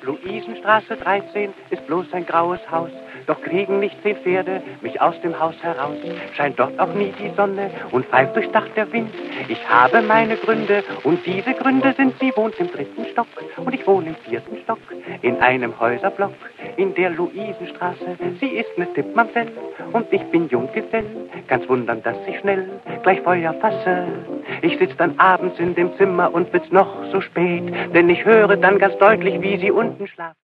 Luisenstraße 13 ist bloß ein graues Haus, doch kriegen nicht 10 Pferde mich aus dem Haus heraus. Scheint dort auch nie die Sonne und pfeift durchs Dach der Wind. Ich habe meine Gründe und diese Gründe sind, sie wohnt im 3. Stock und ich wohne im 4. Stock in einem Häuserblock in der Luisenstraße. Sie ist ne Tippmamsell und ich bin Junggesell. Ganz wundern, dass ich schnell gleich Feuer fasse. Ich sitz dann abends in dem Zimmer und wird's noch so spät, denn ich höre dann ganz deutlich, wie sie unten schlaft.